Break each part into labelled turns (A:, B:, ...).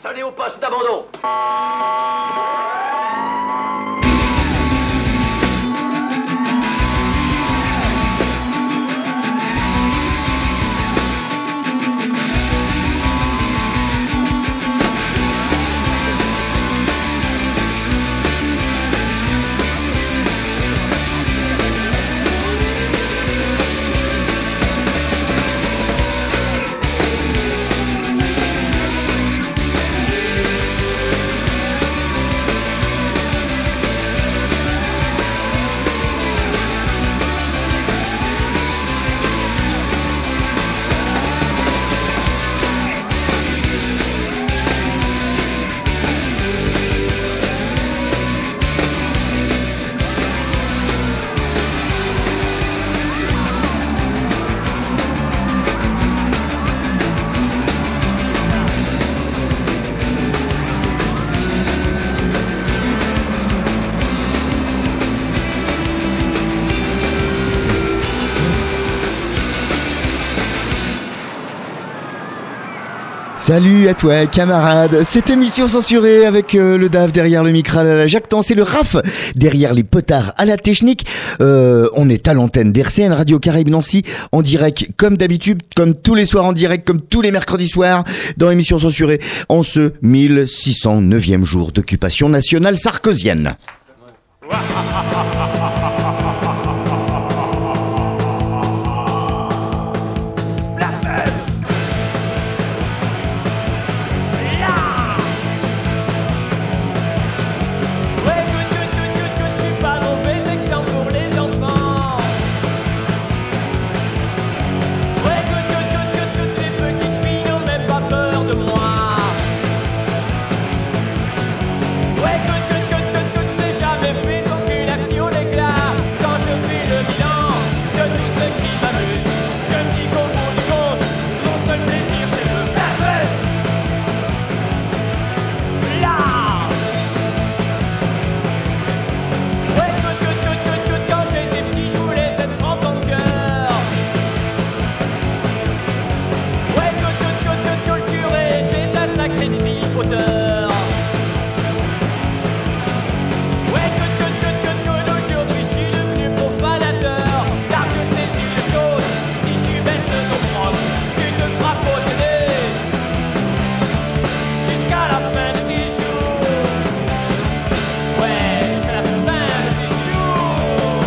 A: Salut au poste d'abandon.
B: Salut à toi camarade, cette émission censurée avec le DAF derrière le micro à la jactance et le RAF derrière les potards à la technique. On est à l'antenne d'RCN Radio Caraïbes Nancy en direct comme d'habitude, comme tous les soirs en direct, comme tous les mercredis soirs dans l'émission censurée en ce 1609e jour d'occupation nationale sarkozienne.
C: J'ai jamais fait aucune action d'éclat. Quand je fais le bilan de tout ce qui m'amuse, je me dis qu'au bout du compte, mon seul plaisir c'est de placer. Là. Ouais, quand j'étais petit, je voulais être enfant de cœur. Ouais, le curé était un sacré tripoteur. Aujourd'hui je suis devenu profanateur, car je saisis les choses. Si tu baisses ton propre, tu te feras posséder jusqu'à la fin de tes jours. Ouais, c'est la fin de tes jours.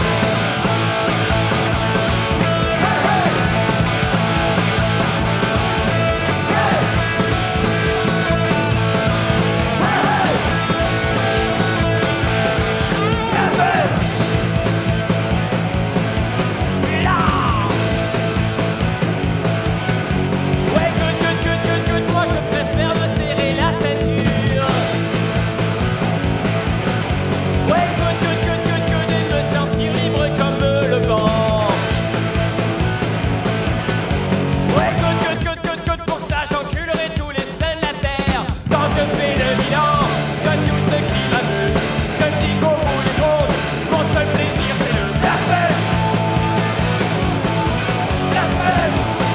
C: Moi je préfère me serrer la ceinture. Ouais, de me sentir libre comme le vent. Ouais, pour ça j'enculerai tous les saints de la terre. Quand je fais le bilan de tout ce qui m'amuse, je me dis qu'au bout du compte, mon seul plaisir c'est le blasphème. Blasphème.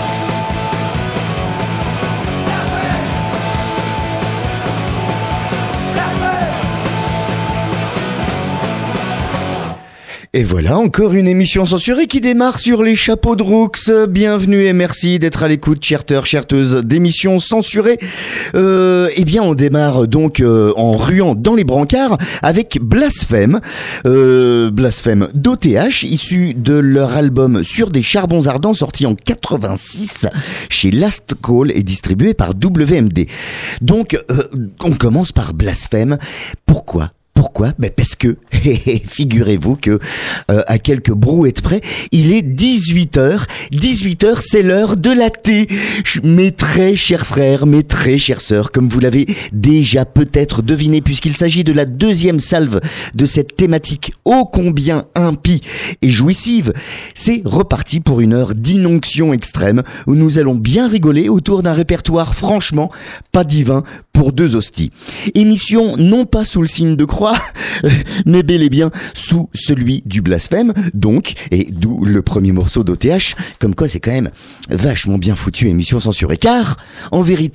B: Et voilà encore une émission censurée qui démarre sur les chapeaux de roux. Bienvenue et merci d'être à l'écoute, chers cherteuses d'émissions censurées. Eh bien, on démarre donc en ruant dans les brancards avec Blasphème. Blasphème d'OTH, issu de leur album Sur des charbons ardents, sorti en 86 chez Last Call et distribué par WMD. Donc, on commence par Blasphème. Pourquoi ? Parce que, figurez-vous que à quelques brouettes près, il est 18h. 18h, c'est l'heure de la thé. Mes très chers frères, mes très chères sœurs, comme vous l'avez déjà peut-être deviné, puisqu'il s'agit de la deuxième salve de cette thématique ô combien impie et jouissive, c'est reparti pour une heure d'inonction extrême où nous allons bien rigoler autour d'un répertoire franchement pas divin pour deux hosties. Émission non pas sous le signe de croix, mais bel et bien sous celui du blasphème, donc, et d'où le premier morceau d'OTH, comme quoi c'est quand même vachement bien foutu, émission censurée, car, en vérité,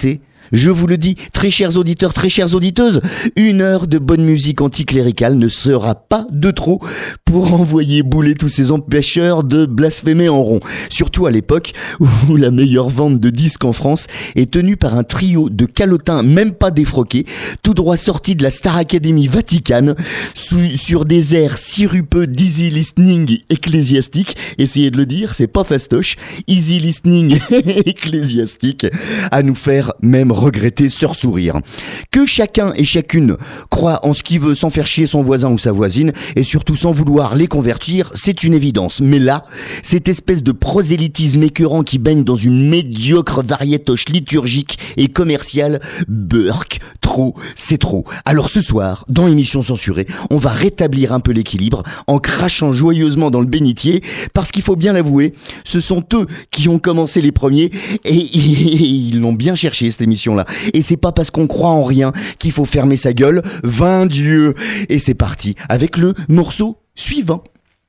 B: Je vous le dis, très chers auditeurs, très chères auditeuses, 1 heure de bonne musique anticléricale ne sera pas de trop pour envoyer bouler tous ces empêcheurs de blasphémer en rond. Surtout à l'époque où la meilleure vente de disques en France est tenue par un trio de calotins même pas défroqués, tout droit sortis de la Star Academy Vaticane, sur des airs sirupeux d'easy listening ecclésiastique. Essayez de le dire, c'est pas fastoche. Easy listening ecclésiastique, à nous faire même regretter sursourire. Que chacun et chacune croit en ce qu'il veut sans faire chier son voisin ou sa voisine, et surtout sans vouloir les convertir, c'est une évidence. Mais là, cette espèce de prosélytisme écœurant qui baigne dans une médiocre variétoche liturgique et commerciale, Burk, trop, c'est trop. Alors ce soir, dans Émission Censurée, on va rétablir un peu l'équilibre en crachant joyeusement dans le bénitier, parce qu'il faut bien l'avouer, ce sont eux qui ont commencé les premiers, et ils l'ont bien cherché cette émission-là. Et c'est pas parce qu'on croit en rien qu'il faut fermer sa gueule, vain Dieu. Et c'est parti avec le morceau suivant.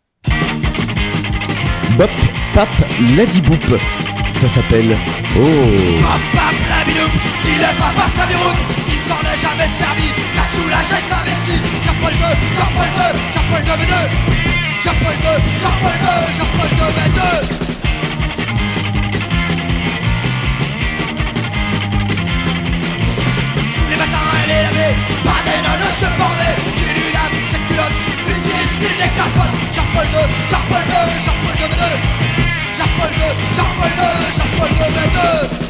B: Bop, pap, ladiboup. Ça s'appelle Oh.
A: Pap, pap, la bidoup, dit le papa sa déroute. Il s'en est jamais servi, car soulagé sa vessie. Jean-Paul II, Jean-Paul II, Jean-Paul II, Jean-Paul II, Jean-Paul II, Jean-Paul II. Tous les matins elle est lavée, par des nonnes se border. Tu lui laves cette culotte, utilise-t-il des capotes. Jean-Paul II, Jean-Paul II, Jean-Paul II. Jean-Paul II, Jean-Paul II, Jean-Paul II.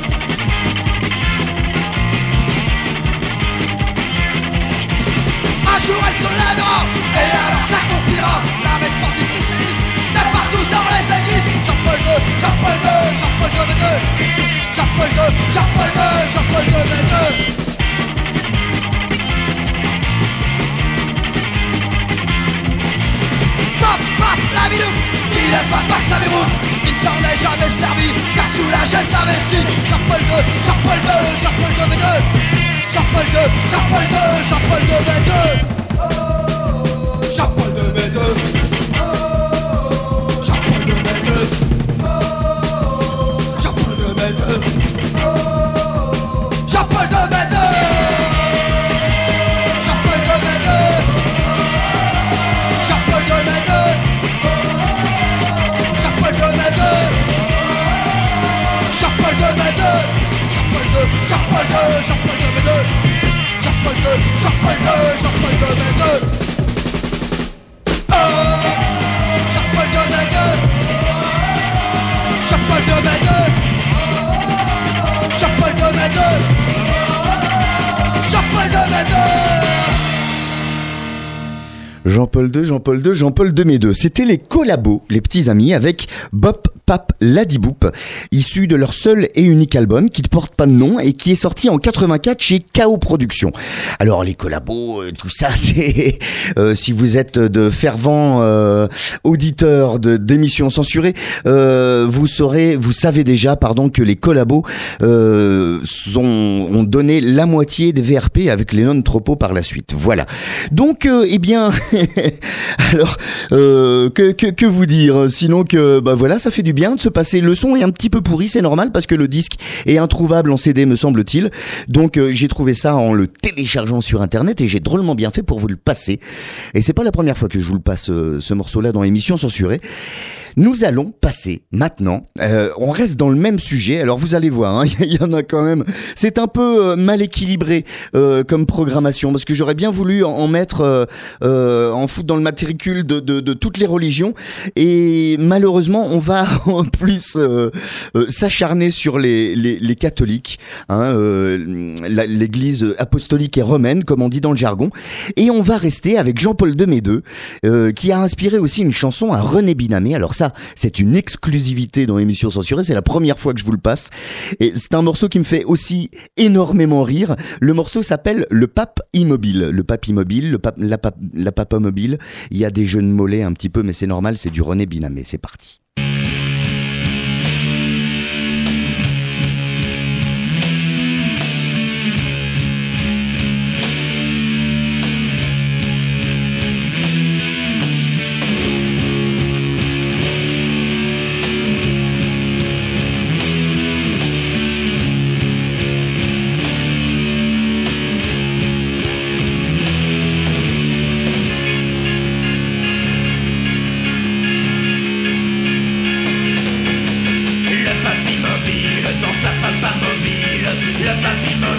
A: Un jour elle se lèvera, et alors s'accomplira la réforme du christianisme, de partout dans les églises. Jean-Paul II, Jean-Paul II, Jean-Paul II. Jean-Paul II, Jean-Paul II, Jean-Paul II. Pop, pop, la bidou, dit le papa sa déroute. Il ne s'en est jamais servi, car soulagé sa vessie. Jean-Paul II, Jean-Paul II, Jean-Paul II. Jean-Paul II, Jean-Paul II, Jean-Paul II. Jean-Paul II. Jean-Paul II. Jean-Paul II. Jean-Paul II.
B: Jean-Paul II, Jean-Paul II, Jean-Paul II, mes deux. C'était les collabos, les petits amis, avec Bop, Pap, Ladiboup, issus de leur seul et unique album qui ne porte pas de nom et qui est sorti en 84 chez KO Productions. Alors les collabos, tout ça, c'est si vous êtes de fervents auditeurs d'émissions censurées, vous savez déjà, que les collabos ont donné la moitié des VRP avec les non-tropos par la suite. Voilà. Donc, eh bien, alors que vous dire, sinon que voilà, ça fait du bien de se passer. Le son est un petit peu pourri, c'est normal parce que le disque est introuvable en CD, me semble-t-il. Donc j'ai trouvé ça en le téléchargeant sur internet et j'ai drôlement bien fait pour vous le passer. Et c'est pas la première fois que je vous le passe ce morceau-là dans l'émission censurée. Nous allons passer maintenant, on reste dans le même sujet, alors vous allez voir, il y en a quand même, c'est un peu mal équilibré comme programmation, parce que j'aurais bien voulu en mettre, en foutre dans le matricule de toutes les religions, et malheureusement on va en plus s'acharner sur les catholiques, l'église apostolique et romaine, comme on dit dans le jargon, et on va rester avec Jean-Paul II Médeux, qui a inspiré aussi une chanson à René Binamé. Alors ça, c'est une exclusivité dans l'émission censurée, c'est la première fois que je vous le passe, et c'est un morceau qui me fait aussi énormément rire. Le morceau s'appelle Le Pape Immobile. Le Pape Immobile, la Papa Mobile, il y a des jeux de mollets un petit peu, mais c'est normal, c'est du René Binamé, c'est parti.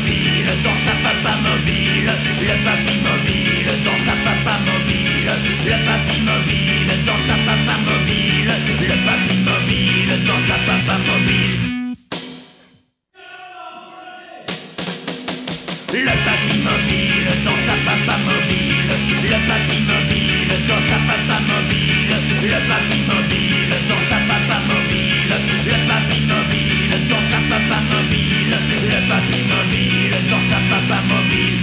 A: mobile, dans sa papa mobile. Le papy mobile, dans sa papa mobile. Le papy mobile, dans sa papa mobile. Le papy mobile, dans sa papa mobile. Le papy mobile, dans sa papa mobile. Le papy mobile, dans sa papa mobile. Le papy mobile, dans sa papa mobile. Le papy mobile, dans sa papa mobile. Le papy mobile, dans sa papa mobile.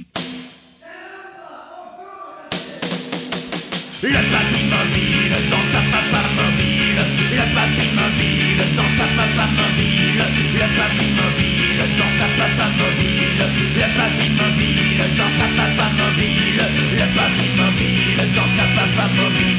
A: Le papy mobile, dans sa papa mobile. Le papy mobile, dans sa papa mobile. Le papy mobile, dans sa papa mobile. Le papy mobile, dans sa papa mobile. Le papy mobile, dans sa papa mobile.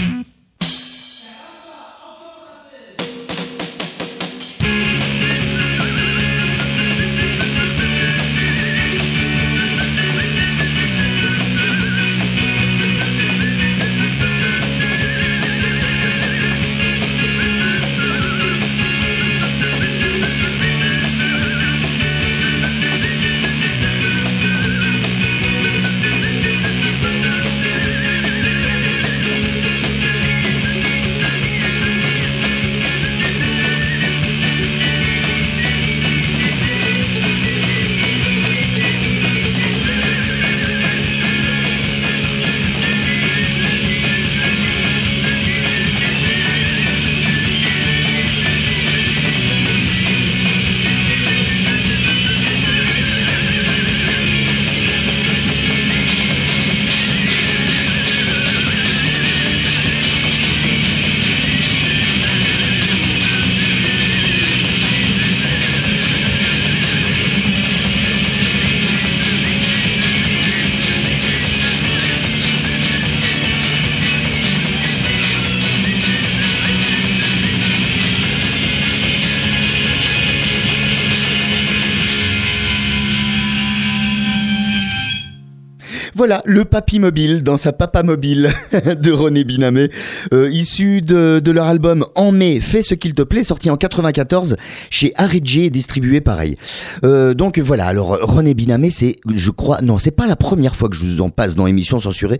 B: Voilà, le papy mobile dans sa papa mobile de René Binamé, issu de leur album En mai, Fais ce qu'il te plaît, sorti en 94 chez Aridji et distribué pareil. Donc voilà, alors René Binamé, c'est, je crois, non, c'est pas la première fois que je vous en passe dans l'émission censurée.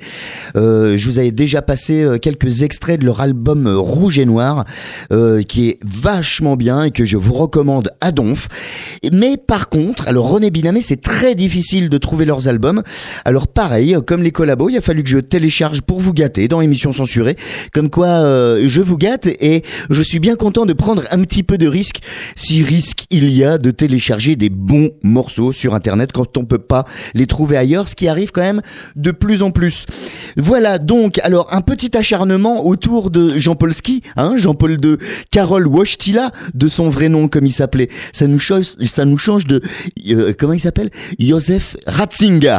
B: Je vous avais déjà passé quelques extraits de leur album Rouge et Noir, qui est vachement bien et que je vous recommande à donf. Mais par contre, alors René Binamé, c'est très difficile de trouver leurs albums. Alors pareil, comme les collabos, il a fallu que je télécharge pour vous gâter dans l'émission censurée. Comme quoi, je vous gâte et je suis bien content de prendre un petit peu de risque, si risque il y a de télécharger des bons morceaux sur Internet quand on peut pas les trouver ailleurs, ce qui arrive quand même de plus en plus. Voilà donc, alors un petit acharnement autour de Jean-Paul Ski, Jean-Paul de Karol Wojtyla, de son vrai nom comme il s'appelait. Ça nous change de, comment il s'appelle? Józef Ratzinger.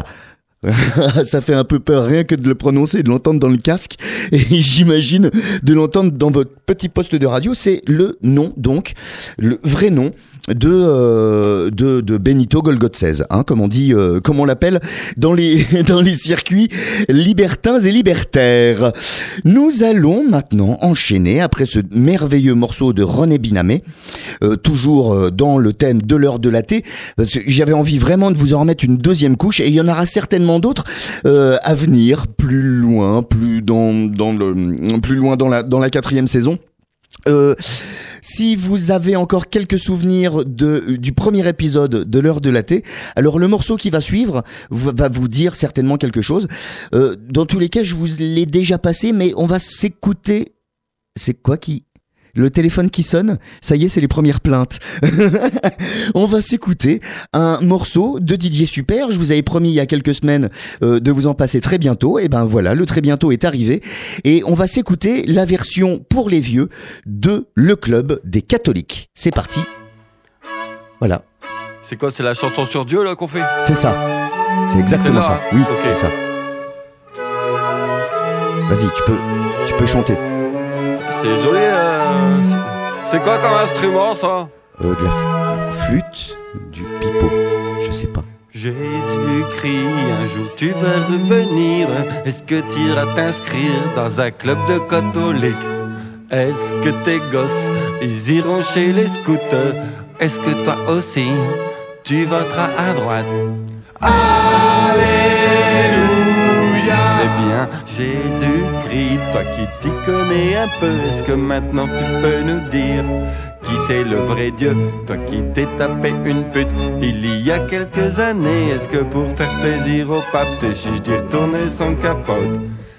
B: Ça fait un peu peur rien que de le prononcer, de l'entendre dans le casque, et j'imagine de l'entendre dans votre petit poste de radio. C'est le nom, donc le vrai nom de Benito Golgotzez, comme on dit, comme on l'appelle dans les circuits libertins et libertaires. Nous allons maintenant enchaîner après ce merveilleux morceau de René Binamé, toujours dans le thème de l'heure de la thé, parce que j'avais envie vraiment de vous en remettre une deuxième couche, et il y en aura certainement d'autres à venir, plus loin dans la quatrième saison. Si vous avez encore quelques souvenirs du premier épisode de l'heure de la thé, alors le morceau qui va suivre va vous dire certainement quelque chose. Dans tous les cas, je vous l'ai déjà passé, mais on va s'écouter. C'est quoi qui... Le téléphone qui sonne, ça y est, c'est les premières plaintes. On va s'écouter un morceau de Didier Super. Je vous avais promis il y a quelques semaines de vous en passer très bientôt. Et ben voilà, le très bientôt est arrivé. Et on va s'écouter la version pour les vieux de Le Club des Catholiques. C'est parti. Voilà.
D: C'est quoi, c'est la chanson sur Dieu là qu'on fait ?
B: C'est ça. C'est exactement ça. Oui, okay. C'est ça. Vas-y, tu peux chanter.
D: C'est joli. C'est quoi comme instrument ça ?
B: De la flûte, du pipeau, je sais pas.
D: Jésus-Christ, un jour tu vas revenir. Est-ce que tu iras t'inscrire dans un club de catholiques ? Est-ce que tes gosses, ils iront chez les scouts ? Est-ce que toi aussi, tu voteras à droite.
A: Alléluia.
D: C'est bien Jésus-Christ, toi qui t'y connais un peu, est-ce que maintenant tu peux nous dire qui c'est le vrai Dieu, toi qui t'es tapé une pute il y a quelques années? Est-ce que pour faire plaisir au pape t'es chiche d'y retourner son capote?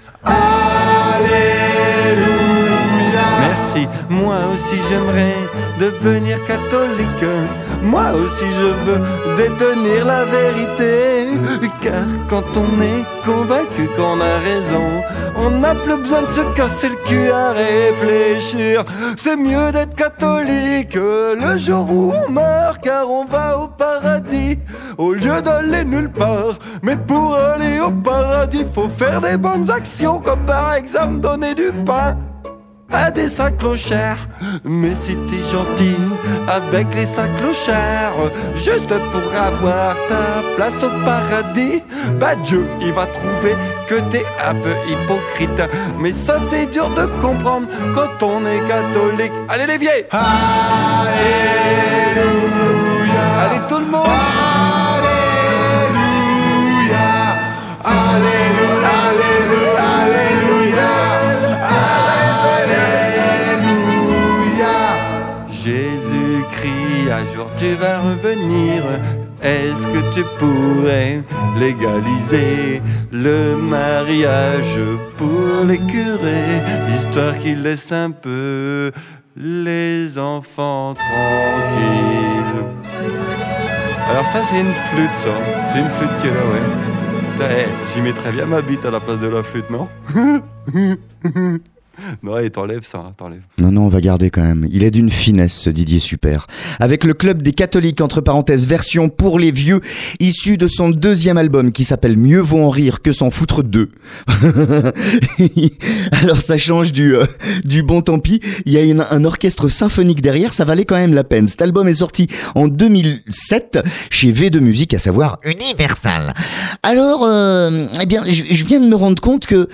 A: Alléluia.
D: Merci, moi aussi j'aimerais devenir catholique. Moi aussi je veux détenir la vérité. Car quand on est convaincu qu'on a raison, on n'a plus besoin de se casser le cul à réfléchir. C'est mieux d'être catholique le jour où on meurt, car on va au paradis au lieu d'aller nulle part. Mais pour aller au paradis, faut faire des bonnes actions, comme par exemple donner du pain à des saclochères. Mais si t'es gentil avec les saclochères, juste pour avoir ta place au paradis, bah Dieu il va trouver que t'es un peu hypocrite. Mais ça c'est dur de comprendre quand on est catholique. Allez les vieilles.
A: Alléluia.
D: Allez tout le monde.
A: Alléluia. Alléluia. Alléluia.
D: Jésus-Christ, un jour tu vas revenir. Est-ce que tu pourrais légaliser le mariage pour les curés, histoire qu'ils laissent un peu les enfants tranquilles? Alors ça c'est une flûte, ça. C'est une flûte qui est là, ouais. Putain, j'y mettrais bien ma bite à la place de la flûte, non? Non, et t'enlèves ça, t'enlèves.
B: Non, on va garder quand même. Il est d'une finesse, ce Didier Super. Avec le Club des Catholiques, entre parenthèses, version pour les vieux, issu de son deuxième album qui s'appelle Mieux vaut en rire que s'en foutre d'eux. Alors ça change du bon tant pis. Il y a un orchestre symphonique derrière, ça valait quand même la peine. Cet album est sorti en 2007 chez V2 Musique, à savoir Universal. Alors, eh bien, je viens de me rendre compte que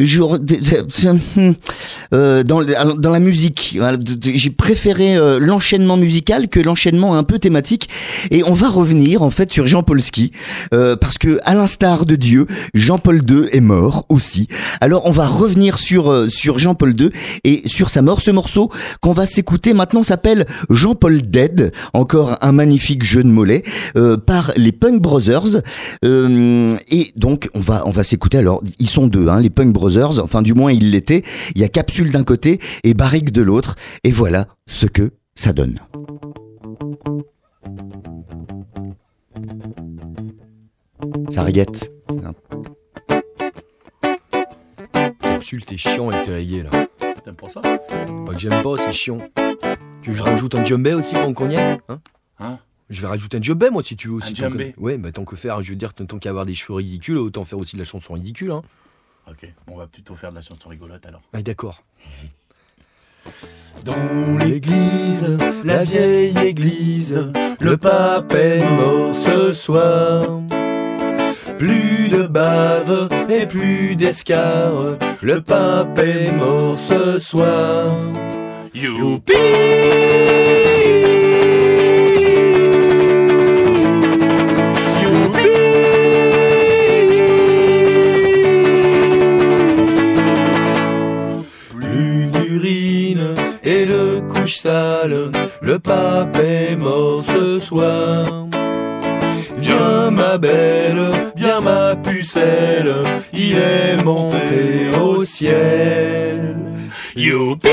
B: dans la musique, j'ai préféré l'enchaînement musical que l'enchaînement un peu thématique, et on va revenir en fait sur Jean Polski, parce que à l'instar de Dieu, Jean-Paul II est mort aussi. Alors on va revenir sur Jean-Paul II et sur sa mort. Ce morceau qu'on va s'écouter maintenant s'appelle Jean-Paul Dead, encore un magnifique jeu de mollets par les Punk Brothers, et donc on va s'écouter. Alors ils sont deux, les Punk Brothers, enfin du moins ils l'étaient. Il y a Capsule d'un côté et Barrique de l'autre, et voilà ce que ça donne. Sarriette.
E: Capsule, t'es chiant avec tes reggae là.
F: T'aimes pas ça?
E: Pas que j'aime pas, c'est chiant. Tu veux que je rajoute un djembé aussi pour qu'on y aille,
F: Hein?
E: Je vais rajouter un djembé moi si tu veux aussi.
F: Un djembé?
E: Ouais, bah tant que faire, je veux dire, tant qu'à avoir des cheveux ridicules, autant faire aussi de la chanson ridicule, hein.
F: Ok, on va plutôt faire de la chanson rigolote alors.
E: Ah d'accord.
F: Dans l'église, la vieille église, le pape est mort ce soir. Plus de bave et plus d'escar, le pape est mort ce soir. Youpi! Et de couches sales, le pape est mort ce soir. Viens ma belle, viens ma pucelle, il est monté au ciel. Youpi!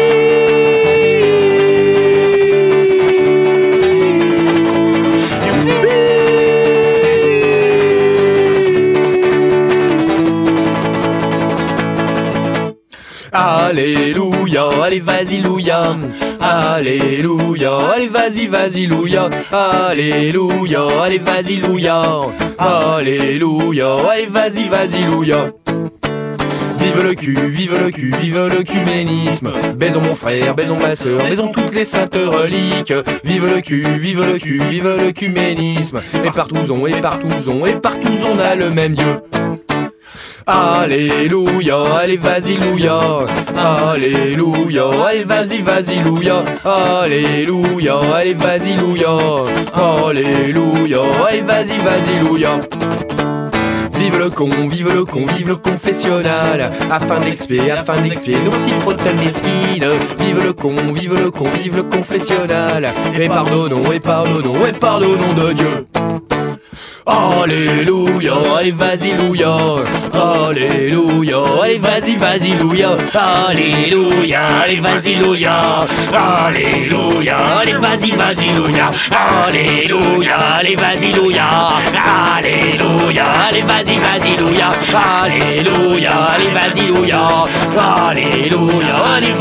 F: Alléluia, allez vas-y louia. Alléluia, allez vas-y louia. Alléluia, allez vas-y louia. Alléluia, allez vas-y louia. Vive le cul, vive le cul, vive le cuménisme. Baisons mon frère, baisons ma sœur, baisons toutes les saintes reliques. Vive le cul, vive le cul, vive le cuménisme. Et partout on a le même Dieu. Alléluia, allez vas-y louia. Alléluia, allez vas-y louia. Alléluia, allez vas-y louia. Alléluia, allez vas-y louia. Vive le con, vive le con, vive le confessionnal. Afin d'expier nos petites fautes mesquines. Vive le con, vive le con, vive le confessionnal. Et pardonnons de Dieu. Alléluia, allez vas-y louia. Alléluia, allez vas-y louia. Alléluia, allez vas-y louia. Alléluia, allez vas-y louia. Alléluia, allez vas-y louia. Alléluia, allez vas-y louia. Alléluia, allez vas-y louia. Alléluia, allez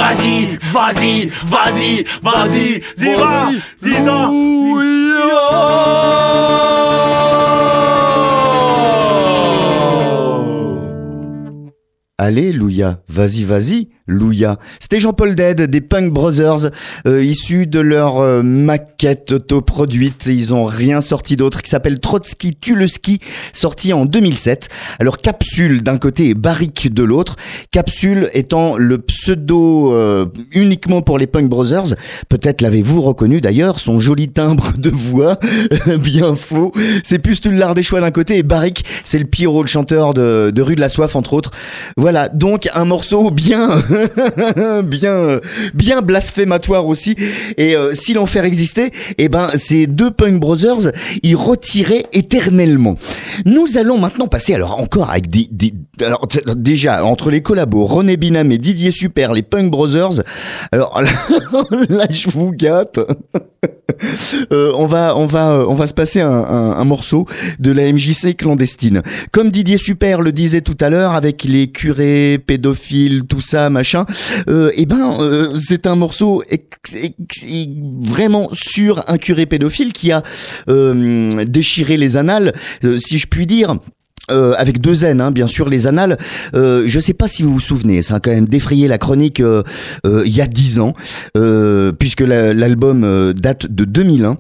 F: vas-y, ziza.
B: Alléluia, vas-y, louia. C'était Jean-Paul Dead des Punk Brothers, issus de leur maquette autoproduite. Ils ont rien sorti d'autre, qui s'appelle Trotsky tue le ski, sorti en 2007. Alors Capsule d'un côté et Barrique de l'autre. Capsule étant le pseudo uniquement pour les Punk Brothers. Peut-être l'avez-vous reconnu d'ailleurs, son joli timbre de voix, bien faux. C'est Pustule l'Ardéchois d'un côté et Barrique, c'est le Pierrot, le chanteur de Rue de la Soif entre autres. Voilà, donc un morceau bien blasphématoire aussi. Et si l'enfer existait, eh ben ces deux Punk Brothers y retiraient éternellement. Nous allons maintenant passer alors encore avec alors déjà entre les collabos René Binam et Didier Super, les Punk Brothers. Alors là je vous gâte. On va se passer un morceau de la MJC clandestine. Comme Didier Super le disait tout à l'heure, avec les curés, pédophiles, tout ça, machin, c'est un morceau vraiment sur un curé pédophile qui a déchiré les annales, si je puis dire. Avec deux N, hein, bien sûr, les annales. Je sais pas si vous vous souvenez, ça a quand même défrayé la chronique il y a 10 ans, puisque l'album date de 2001.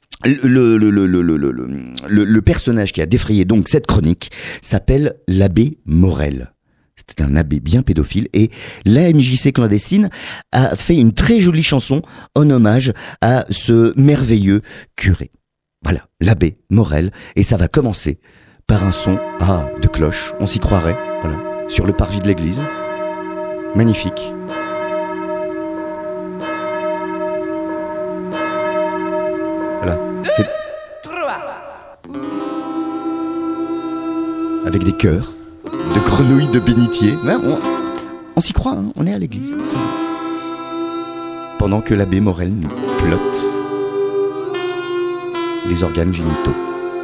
B: Le personnage qui a défrayé donc cette chronique s'appelle l'abbé Morel. C'était un abbé bien pédophile et la MJC clandestine a fait une très jolie chanson en hommage à ce merveilleux curé. Voilà, l'abbé Morel, et ça va commencer par un son de cloche, on s'y croirait, voilà, sur le parvis de l'église. Magnifique. Voilà. C'est... Avec des chœurs, de grenouilles de bénitier. Ouais, on s'y croit, hein, on est à l'église. Pendant que l'abbé Morel nous plotte les organes génitaux.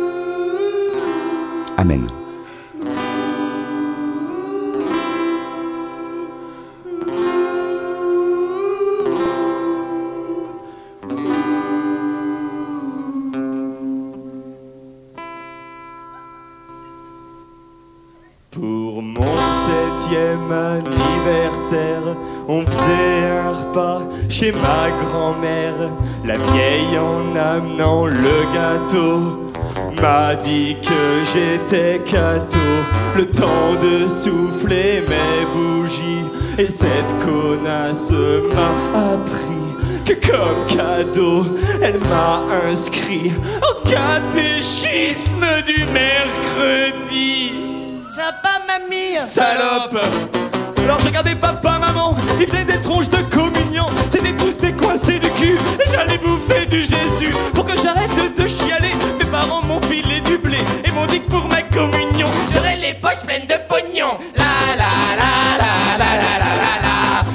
B: Amen.
G: Pour mon 7e anniversaire, on faisait un repas chez ma grand-mère. La vieille, en amenant le gâteau, m'a dit que j'étais catho. Le temps de souffler mes bougies, et cette connasse m'a appris que comme cadeau, elle m'a inscrit au catéchisme du mercredi.
A: Ça va, mamie?
G: Salope! Alors j'ai regardé papa, maman, ils faisaient des tronches de communion. C'était tous décoincés du cul, et j'allais bouffer du Jésus. Pour que j'arrête de chialer, mes parents m'ont filé du blé et m'ont dit que pour ma communion,
C: J'aurai les poches pleines de pognon. La la la la la la la la la.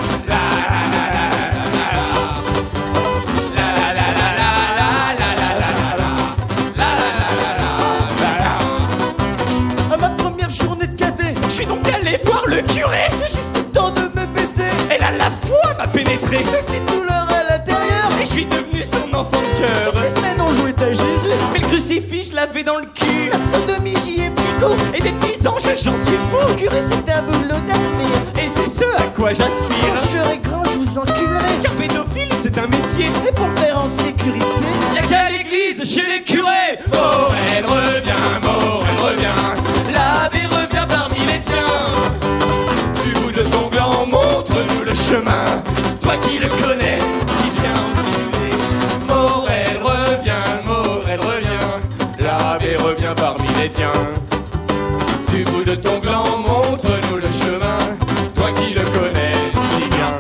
G: à ma première journée de cadet, je suis donc allé voir le curé. J'ai juste le temps de me baisser, et là la foi m'a pénétré. Une petite douleur à l'intérieur, et je suis devenu son enfant de cœur. Toutes les semaines on jouait à Jésus, mais le crucifix je l'avais dans le cul. La sodomie j'y ai pris goût, et depuis 10 ans j'en suis fou. Le curé c'est un boulot d'avenir, et c'est ce à quoi j'aspire. Quand je serai grand je vous enculerai, car pédophile c'est un métier, et pour le faire en sécurité, y'a qu'à l'église chez les curés. Oh elle revient, l'abbé revient parmi les tiens. chemin. Toi qui le connais si bien où tu es. Morel revient, l'abbé revient parmi les tiens. Du bout de ton gland, montre-nous le chemin. Toi qui le connais si bien.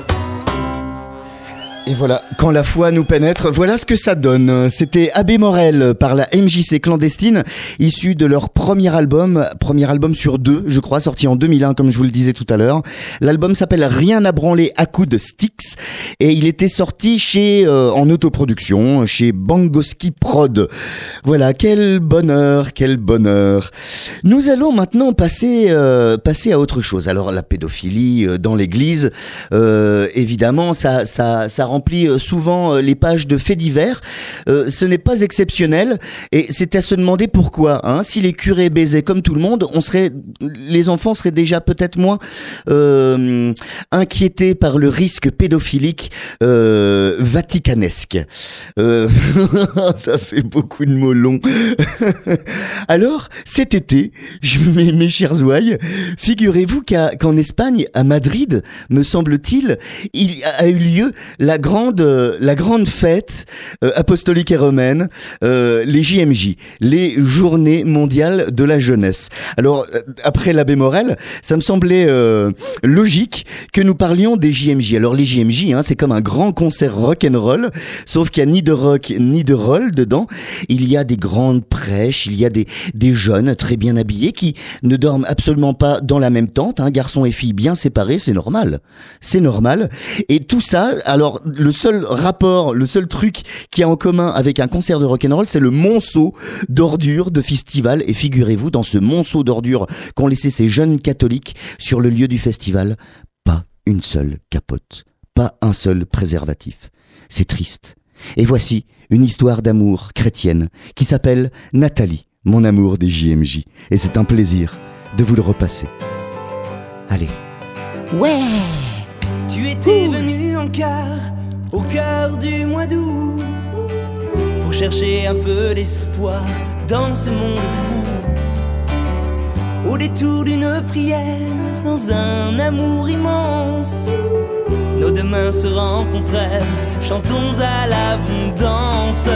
B: Et voilà, quand la foi nous pénètre, voilà ce que ça donne. C'était Abbé Morel par la MJC clandestine, issu de leur premier album sur 2, je crois, sorti en 2001, comme je vous le disais tout à l'heure. L'album s'appelle Rien à branler à coups de sticks, et il était sorti en autoproduction, chez Bangoski Prod. Voilà, quel bonheur. Nous allons maintenant passer à autre chose. Alors, la pédophilie dans l'église, évidemment, ça remplit souvent les pages de faits divers. Ce n'est pas exceptionnel, et c'est à se demander pourquoi. Si les curés baisaient comme tout le monde, les enfants seraient déjà peut-être moins inquiétés par le risque pédophilique vaticanesque. Ça fait beaucoup de mots longs. Alors, cet été, mes chers ouailles, figurez-vous qu'en Espagne, à Madrid, me semble-t-il, il a eu lieu la grande fête apostolique et romaine, les JMJ, les Journées mondiales de la jeunesse. Alors, après l'abbé Morel, ça me semblait logique que nous parlions des JMJ. Alors, les JMJ, c'est comme un grand concert rock'n'roll, sauf qu'il n'y a ni de rock ni de roll dedans. Il y a des grandes prêches, il y a des jeunes très bien habillés qui ne dorment absolument pas dans la même tente, garçons et filles bien séparés, c'est normal. Et tout ça, alors, le seul truc qu'il y a en commun avec un concert de rock'n'roll, c'est le monceau d'ordures de festival. Et figurez-vous, dans ce monceau d'ordures qu'ont laissé ces jeunes catholiques sur le lieu du festival, pas une seule capote, pas un seul préservatif. C'est triste. Et voici une histoire d'amour chrétienne qui s'appelle Nathalie, mon amour des JMJ. Et c'est un plaisir de vous le repasser. Allez. Ouais!
H: Tu étais venu en quart au cœur du mois d'août pour chercher un peu d'espoir dans ce monde fou. Au détour d'une prière, dans un amour immense, nos deux mains se rencontrèrent, chantons à l'abondance.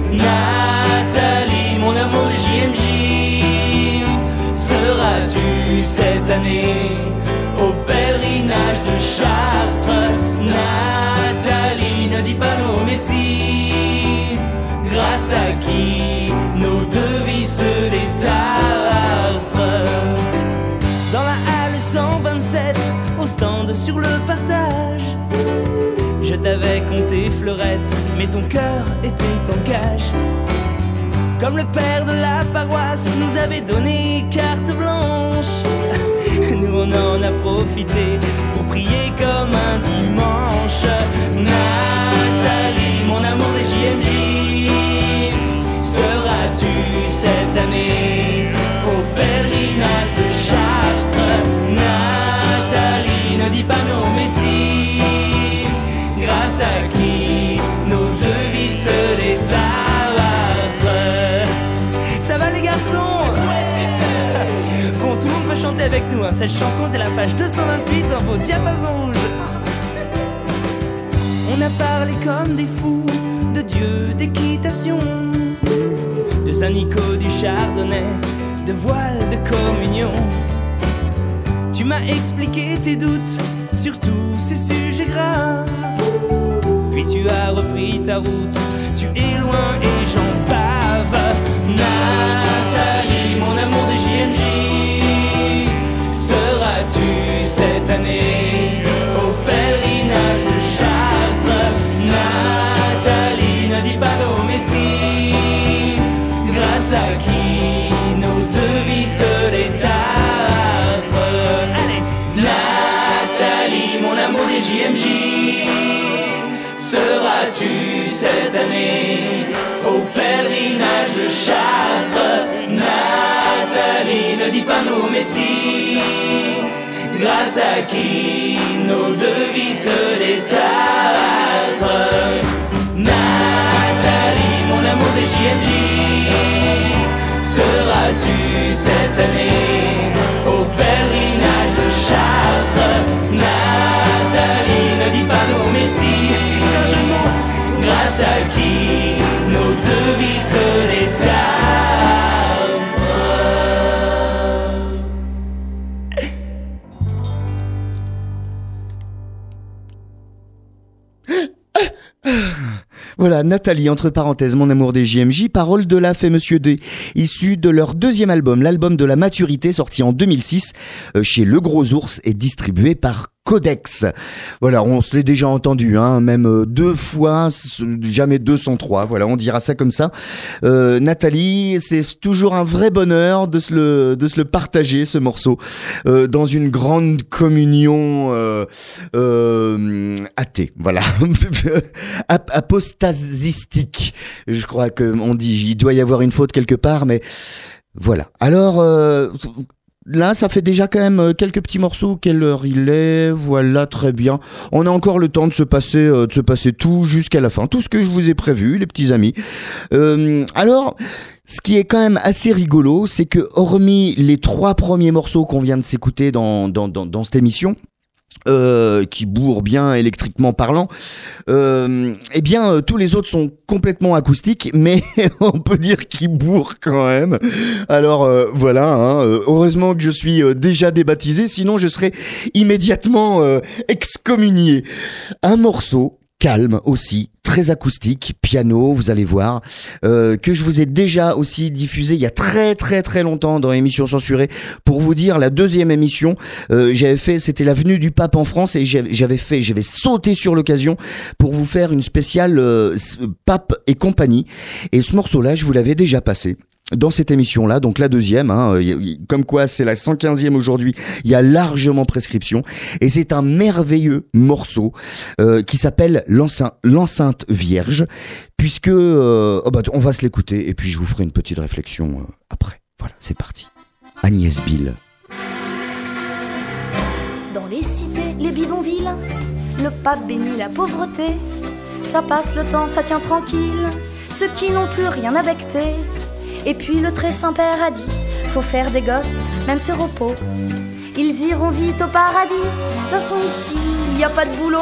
H: Nathalie, mon amour des JMJ, seras-tu cette année au pèlerinage de Chartres? Nathalie, ne dis pas non mais si, grâce à qui nos deux vies se détartrent. Dans la halle 127, au stand sur le partage, je t'avais compté fleurette, mais ton cœur était en cage. Comme le père de la paroisse nous avait donné carte blanche, nous on en a profité pour prier comme un dimanche. Nathalie, mon amour des JMJ, seras-tu cette année au pèlerinage de Chartres? Nathalie, ne dis pas non mais si, grâce à qui nos deux vies se détartrent. Ça va les garçons? Bon, tout le monde peut chanter avec nous, Cette chanson est la page 228 dans vos diapasons rouges. On a parlé comme des fous de Dieu, d'équitation, de Saint-Nico, du Chardonnay, de voile, de communion. Tu m'as expliqué tes doutes sur tous ces sujets graves. Puis tu as repris ta route, tu es loin et j'en bave. Nathalie, mon amour des JMJ, seras-tu cette année au pèlerinage de Chartres? Nathalie, ne dis pas non mais si, grâce à qui nos deux vies se détartrent. Allez, Nathalie, mon amour des JMJ, seras-tu cette année au pèlerinage de Chartres? Nathalie, ne dis pas non mais si, grâce à qui nos deux vies se détartrent. Nathalie, mon amour des JMJ, seras-tu cette année au pèlerinage de Chartres? Nathalie, ne dis
B: Voilà, Nathalie, entre parenthèses, Mon amour des JMJ, paroles de la fait Monsieur D, issu de leur deuxième album, l'album de la maturité, sorti en 2006 chez Le Gros Ours et distribué par Codex. Voilà, on se l'est déjà entendu, hein, même 2 fois, jamais 203. Voilà, on dira ça comme ça. Nathalie, c'est toujours un vrai bonheur de se le partager, ce morceau, dans une grande communion athée. Voilà, apostasistique. Je crois que on dit, il doit y avoir une faute quelque part, mais voilà. Alors. Là, ça fait déjà quand même quelques petits morceaux. Quelle heure il est? Voilà, très bien. On a encore le temps de se passer tout jusqu'à la fin. Tout ce que je vous ai prévu, les petits amis. Alors, ce qui est quand même assez rigolo, c'est que hormis les 3 premiers morceaux qu'on vient de s'écouter dans cette émission, qui bourre bien électriquement parlant, eh bien tous les autres sont complètement acoustiques, mais on peut dire qu'ils bourrent quand même. Alors voilà, hein, heureusement que je suis déjà débaptisé, sinon je serais immédiatement excommunié. Un morceau calme aussi, très acoustique, piano, vous allez voir, que je vous ai déjà aussi diffusé il y a très très très longtemps dans l'émission censurée. Pour vous dire, la 2e émission, j'avais fait, c'était la venue du pape en France, et j'avais sauté sur l'occasion pour vous faire une spéciale pape et compagnie. Et ce morceau-là, je vous l'avais déjà passé dans cette émission-là, donc la 2e, hein, comme quoi c'est la 115e aujourd'hui, il y a largement prescription, et c'est un merveilleux morceau qui s'appelle l'enceinte vierge, puisque on va se l'écouter, et puis je vous ferai une petite réflexion après. Voilà, c'est parti. Agnès Bill.
I: Dans les cités, les bidonvilles, le pape bénit la pauvreté, ça passe le temps, ça tient tranquille, ceux qui n'ont plus rien à becter. Et puis le très Saint-Père a dit, faut faire des gosses, même sur repos. Ils iront vite au paradis, de toute façon ici, il n'y a pas de boulot.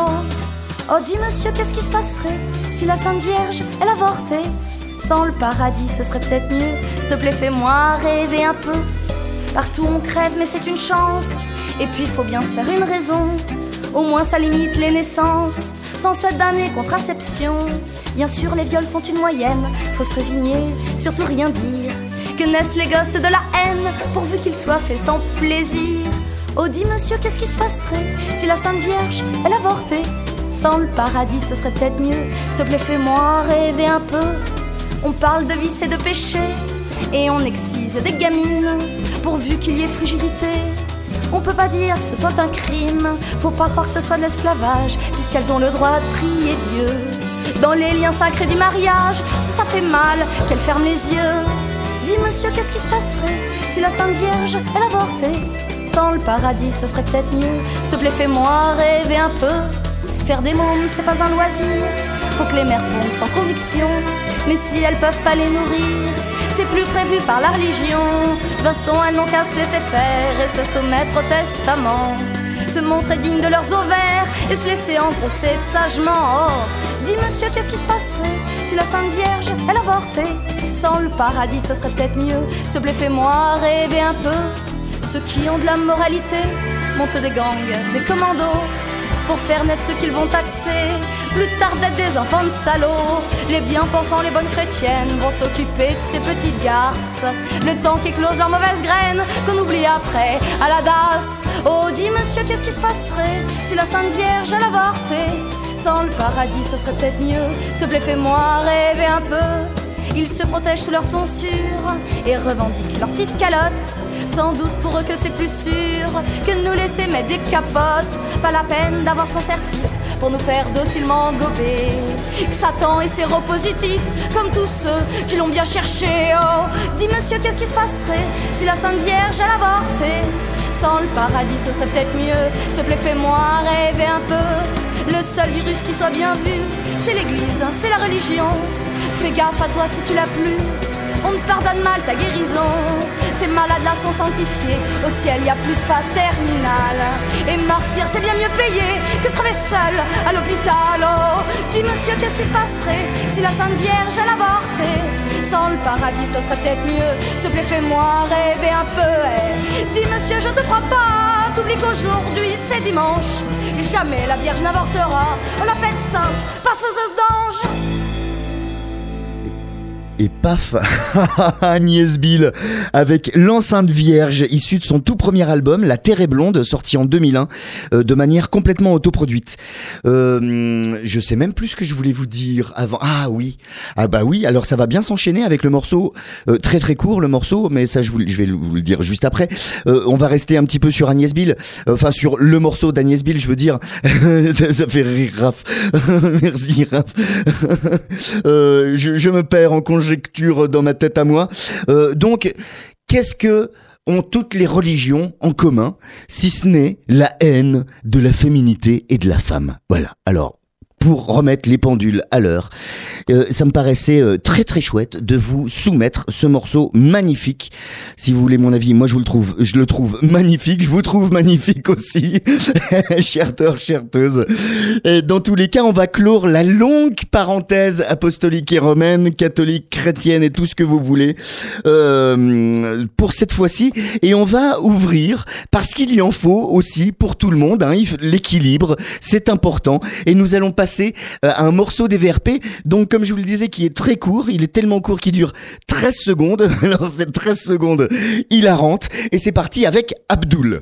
I: Oh dis monsieur, qu'est-ce qui se passerait si la Sainte Vierge, elle avortait? Sans le paradis, ce serait peut-être mieux. S'il te plaît, fais-moi rêver un peu. Partout on crève, mais c'est une chance. Et puis faut bien se faire une raison. Au moins ça limite les naissances. Sans cette année contraception. Bien sûr les viols font une moyenne. Faut se résigner, surtout rien dire. Que naissent les gosses de la haine, pourvu qu'ils soient faits sans plaisir. Oh dis monsieur, qu'est-ce qui se passerait si la Sainte Vierge, elle avortait? Sans le paradis, ce serait peut-être mieux. S'il te plaît, fais-moi rêver un peu. On parle de vice et de péché, et on excise des gamines, pourvu qu'il y ait frigidité. On peut pas dire que ce soit un crime, faut pas croire que ce soit de l'esclavage, puisqu'elles ont le droit de prier Dieu. Dans les liens sacrés du mariage, si ça fait mal, qu'elles ferment les yeux. Dis monsieur, qu'est-ce qui se passerait si la Sainte Vierge, elle avortait? Sans le paradis, ce serait peut-être mieux. S'il te plaît, fais-moi rêver un peu. Faire des mômes, c'est pas un loisir. Faut que les mères pondent sans conviction. Mais si elles peuvent pas les nourrir, c'est plus prévu par la religion. De toute façon, elles n'ont qu'à se laisser faire et se soumettre au testament. Se montrer digne de leurs ovaires et se laisser engrosser sagement. Oh, dis monsieur, qu'est-ce qui se passerait si la Sainte Vierge, elle avortait? Sans le paradis, ce serait peut-être mieux. S'il te plaît, fais-moi rêver un peu. Ceux qui ont de la moralité montent des gangs, des commandos, pour faire naître ceux qu'ils vont taxer. Plus tard d'être des enfants de salauds. Les bien-pensants, les bonnes chrétiennes vont s'occuper de ces petites garces. Le temps qu'éclosent leurs mauvaises graines, qu'on oublie après à la DAS. Oh, dis monsieur, qu'est-ce qui se passerait si la Sainte Vierge, elle avortait? Sans le paradis, ce serait peut-être mieux. S'il te plaît, fais-moi rêver un peu. Ils se protègent sous leur tonsure et revendiquent leur petite calotte. Sans doute pour eux que c'est plus sûr que de nous laisser mettre des capotes. Pas la peine d'avoir son certif pour nous faire docilement gober. Satan est séropositif comme tous ceux qui l'ont bien cherché. Oh, dis monsieur, qu'est-ce qui se passerait si la Sainte Vierge, elle avortait? Sans le paradis, ce serait peut-être mieux. S'il te plaît, fais-moi rêver un peu. Le seul virus qui soit bien vu, c'est l'église, c'est la religion. Fais gaffe à toi si tu l'as plus. On te pardonne mal ta guérison. Ces malades-là sont sanctifiés. Au ciel, y a plus de phase terminale. Et martyr, c'est bien mieux payé que de crever seul à l'hôpital. Oh, dis monsieur, qu'est-ce qui se passerait si la Sainte Vierge, elle avortait? Sans le paradis, ce serait peut-être mieux. S'il te plaît, fais-moi rêver un peu. Hey. Dis monsieur, je te crois pas. T'oublies qu'aujourd'hui, c'est dimanche. Jamais la Vierge n'avortera. On l'a faite sainte, pas faiseuse d'ange.
B: Et paf, Agnès Bill avec L'enceinte vierge, issue de son tout premier album, La Terre est blonde, sorti en 2001, de manière complètement autoproduite. Je sais même plus ce que je voulais vous dire avant. Ah bah oui, alors ça va bien s'enchaîner avec le morceau, très très court le morceau, mais ça je vais vous le dire juste après. On va rester un petit peu sur Agnès Bill, enfin sur le morceau d'Agnès Bill, je veux dire. Ça fait rire Raph. Merci Raph. Je me perds en conjecture dans ma tête à moi. Donc, qu'est-ce que ont toutes les religions en commun, si ce n'est la haine de la féminité et de la femme? Voilà. Alors, pour remettre les pendules à l'heure, ça me paraissait très très chouette de vous soumettre ce morceau magnifique. Si vous voulez mon avis, moi je le trouve magnifique, je vous trouve magnifique aussi, cherteurs, cherteuses. Et dans tous les cas, on va clore la longue parenthèse apostolique et romaine, catholique, chrétienne et tout ce que vous voulez pour cette fois-ci, et on va ouvrir, parce qu'il y en faut aussi pour tout le monde, hein, l'équilibre, c'est important, et nous allons passer à un morceau des VRP, donc comme je vous le disais, qui est très court, il est tellement court qu'il dure 13 secondes, alors c'est 13 secondes hilarante, et c'est parti avec Abdoul.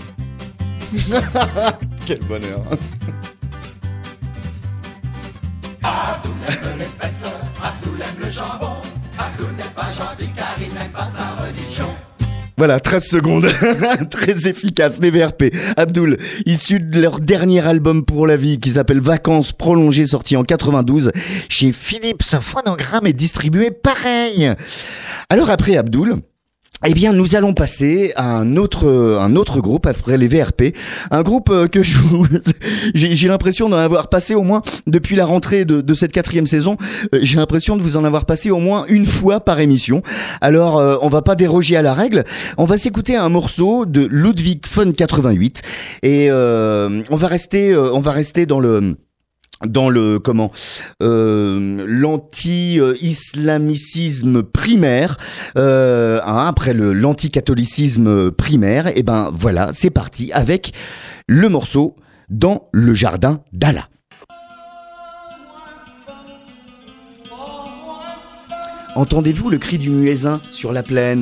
B: Quel bonheur.
A: Abdoul aime les fesses, Abdoul aime le jambon, Abdoul n'est pas gentil car il n'aime pas sa religion.
B: Voilà, 13 secondes, très efficace, les VRP. Abdoul, issu de leur dernier album pour la vie qui s'appelle Vacances prolongées, sorti en 92 chez Philips Phonogramme et distribué pareil. Alors après Abdoul, eh bien, nous allons passer à un autre groupe après les VRP, un groupe que j'ai l'impression d'en avoir passé au moins depuis la rentrée de cette 4e saison. J'ai l'impression de vous en avoir passé au moins une fois par émission. Alors, on va pas déroger à la règle. On va s'écouter un morceau de Ludwig von 88 et on va rester dans l'anti-islamicisme primaire, après l'anticatholicisme primaire. Et ben voilà, c'est parti avec le morceau Dans le jardin d'Allah. Entendez-vous le cri du muezzin sur la plaine?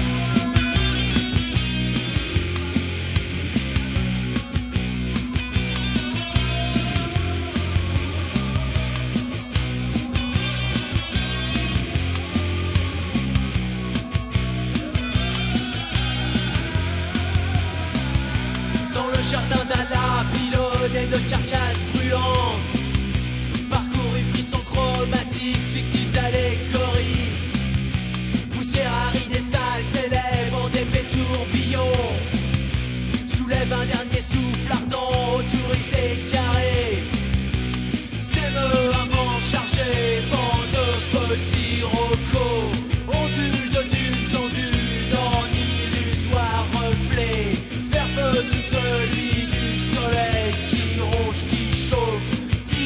H: Jardin d'Allah, pilonné de carcasses brûlantes, parcours et frissons chromatiques, fictives allégories, poussière aride et sale s'élève en d'épais tourbillons, soulève un dernier souffle ardent aux touristes égarés, s'émeut un vent chargé, vent de feu sirocco, ondule de dunes en dunes en illusoire reflet, vers feu sous celui du soleil qui ronge, qui chauffe,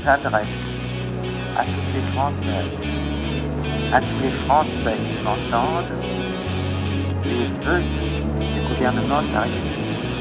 J: s'adresse à toutes les Françaises, à tous les Français qui m'entendent, les vœux du gouvernement de la République.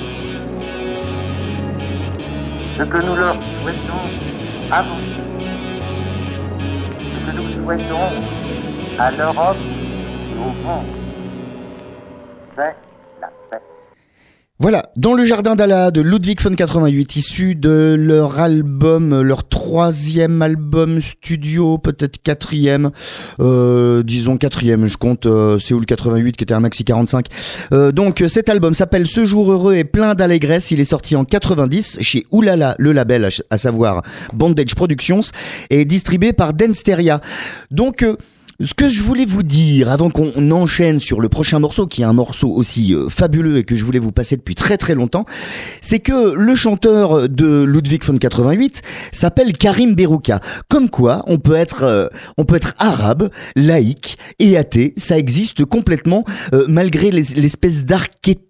J: Ce que nous leur souhaitons à vous, ce que nous souhaitons à l'Europe et au monde, c'est la paix.
B: Voilà, dans le jardin d'Allah de Ludwig von 88, issu de leur album, leur 3e album studio, peut-être 4e, disons 4e, je compte Séoul 88 qui était un maxi 45. Donc cet album s'appelle Ce jour heureux et plein d'allégresse, il est sorti en 90 chez Oulala, le label, à savoir Bandage Productions, et distribué par Densteria. Donc ce que je voulais vous dire avant qu'on enchaîne sur le prochain morceau, qui est un morceau aussi fabuleux et que je voulais vous passer depuis très très longtemps, c'est que le chanteur de Ludwig von 88 s'appelle Karim Berouka. Comme quoi, on peut être arabe, laïque et athée, ça existe complètement malgré l'espèce d'archétype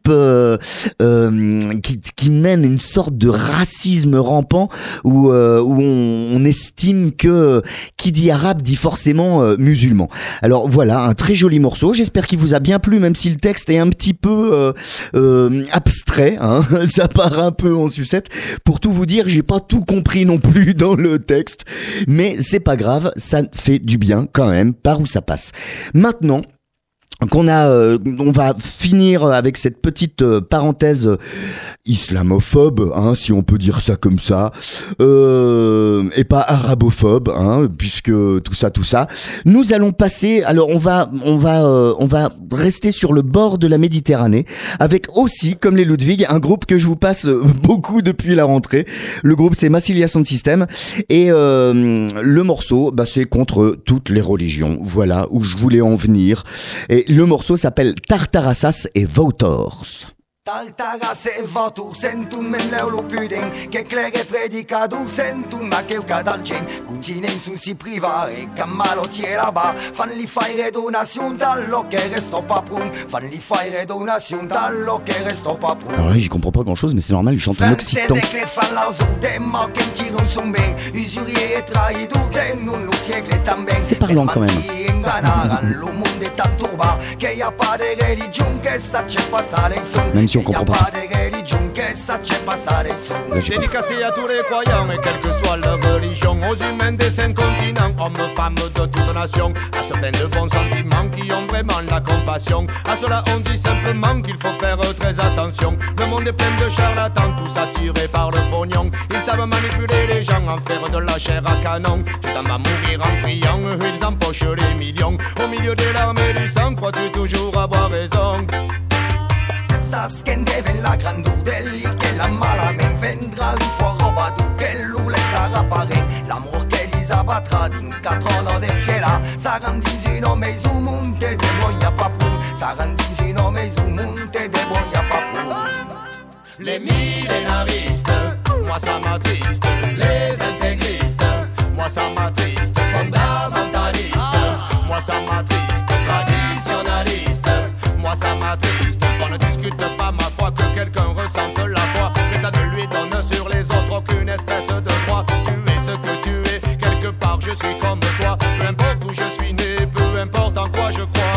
B: qui mène une sorte de racisme rampant où on estime que qui dit arabe dit forcément musulman. Alors voilà, un très joli morceau, j'espère qu'il vous a bien plu, même si le texte est un petit peu abstrait, hein. Ça part un peu en sucette. Pour tout vous dire, j'ai pas tout compris non plus dans le texte, mais c'est pas grave, ça fait du bien quand même par où ça passe. Maintenant on va finir avec cette petite parenthèse islamophobe, hein, si on peut dire ça comme ça, et pas arabophobe, hein, puisque tout ça. Nous allons passer. Alors on va rester sur le bord de la Méditerranée, avec aussi, comme les Ludwig, un groupe que je vous passe beaucoup depuis la rentrée. Le groupe c'est Massilia Sound System, et le morceau, c'est contre toutes les religions. Voilà où je voulais en venir. Et le morceau s'appelle Tartarassas et Vautors.
K: Tartaras e voturi, sento un melleu puden, che cleghe predicadu, sento una cheuca d'argent, cugine sun si privare, che malotier là-bas, fan-li fare donation dallo che resto pas prun, fan-li fare donation dallo che resto pas prun.
B: Alors là, j'y comprends pas grand-chose, mais c'est normal, ils chantent en occitan. C'est parlant quand même. Même si on comprend pas.
L: Dédicacé à tous les croyants et quelle que soit leur religion, aux humains des 5 continents, hommes, femmes de toute nation, à ceux pleins de bons sentiments qui ont vraiment la compassion. À cela on dit simplement qu'il faut faire très attention. Le monde est plein de charlatans, tous attirés par le pognon. Ils savent manipuler les gens, en faire de la chair à canon. Tu t'en vas mourir en priant, ils empochent les millions. Au milieu des larmes et du sang, crois-tu toujours avoir raison?
K: S'ascende la grandeur degli che la malamente vendrà un fuoco badu che lui le sarà pare l'amor che li s'abbattrà din catrono de fiera saranno di nome su monte de boia papu saranno di nome su monte de boia papu.
C: Les millénaristes, moi ça m'attriste. Les intégristes, moi ça m'attriste. Fondamentalistes, moi ça m'attriste. Traditionnalistes, moi ça m'attriste. On ne discute pas ma foi que quelqu'un ressente la foi, mais ça ne lui donne sur les autres aucune espèce de droit. Tu es ce que tu es, quelque part je suis comme toi. Peu importe où je suis né, peu importe en quoi je crois.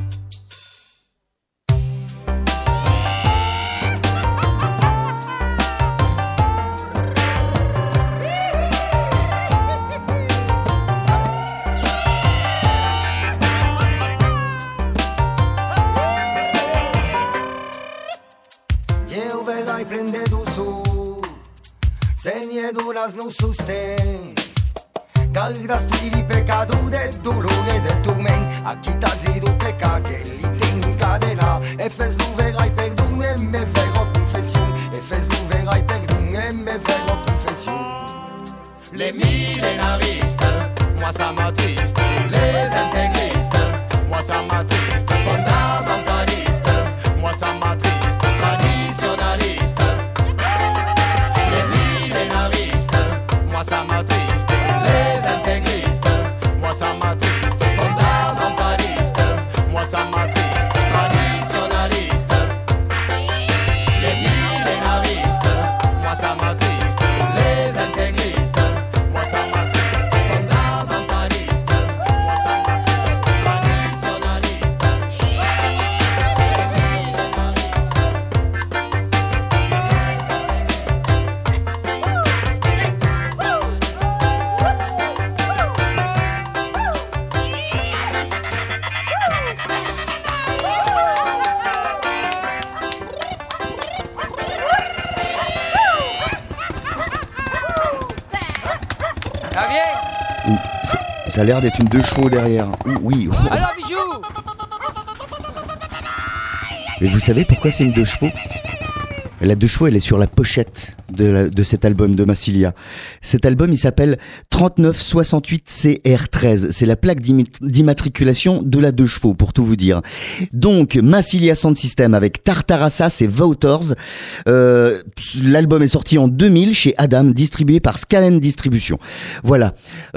K: Prende tu su, segne duras nu suste, carga stili pecado de dolore de tu men, acquitasi du peca che li te incadena, e fes nu verai perdun e me vero confession, e fes nu verai perdun e me vero confession.
C: Les millénaristes, moi ça m'attriste. Les intégristes, moi ça m'attriste. Fondamentalistes, moi ça m'attriste. Traditionnalistes, les millénaristes, moi ça m'attriste. Les intégristes, moi ça m'attriste. Fondamentalistes, moi ça m'attriste. Traditionnalistes, les millénaristes, moi ça m'attriste. Les intégristes, moi
B: Ça a l'air d'être une 2 chevaux derrière. Oui.
M: Alors, Bijou!
B: Et vous savez pourquoi c'est une 2 chevaux ? La 2 chevaux, elle est sur la pochette de cet album de Massilia. Cet album, il s'appelle 3968 CR13. C'est la plaque d'immatriculation de la 2 chevaux, pour tout vous dire. Donc, Massilia Sound System avec Tartarassas et Vautors. L'album est sorti en 2000 chez Adam, distribué par Scalen Distribution. Voilà.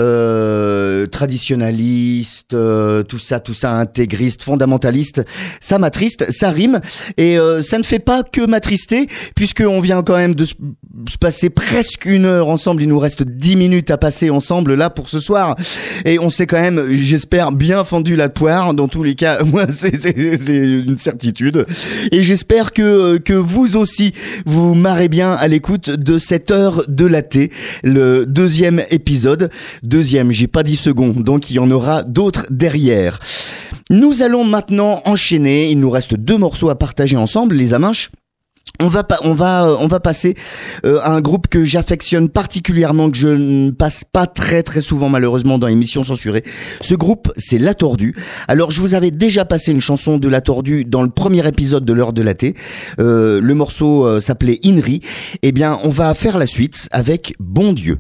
B: Traditionnaliste, tout ça, intégriste, fondamentaliste. Ça m'attriste, ça rime. Et ça ne fait pas que m'attrister, puisqu'on vient quand même de se passer presque 1 heure ensemble. Il nous reste 10 minutes à passer ensemble là pour ce soir. Et on s'est quand même, j'espère, bien fendu la poire. Dans tous les cas, moi, c'est une certitude. Et j'espère que vous aussi, vous marrez bien à l'écoute de cette heure de laté, le 2e épisode. 2e, j'ai pas dit second, donc il y en aura d'autres derrière. Nous allons maintenant enchaîner. Il nous reste 2 morceaux à partager ensemble, les Aminches. On va passer à un groupe que j'affectionne particulièrement, que je ne passe pas très très souvent malheureusement dans l'émission censurée. Ce groupe, c'est La Tordue. Alors je vous avais déjà passé une chanson de La Tordue dans le premier épisode de l'heure de laté. Le morceau s'appelait Inri. Eh bien, on va faire la suite avec Bon Dieu.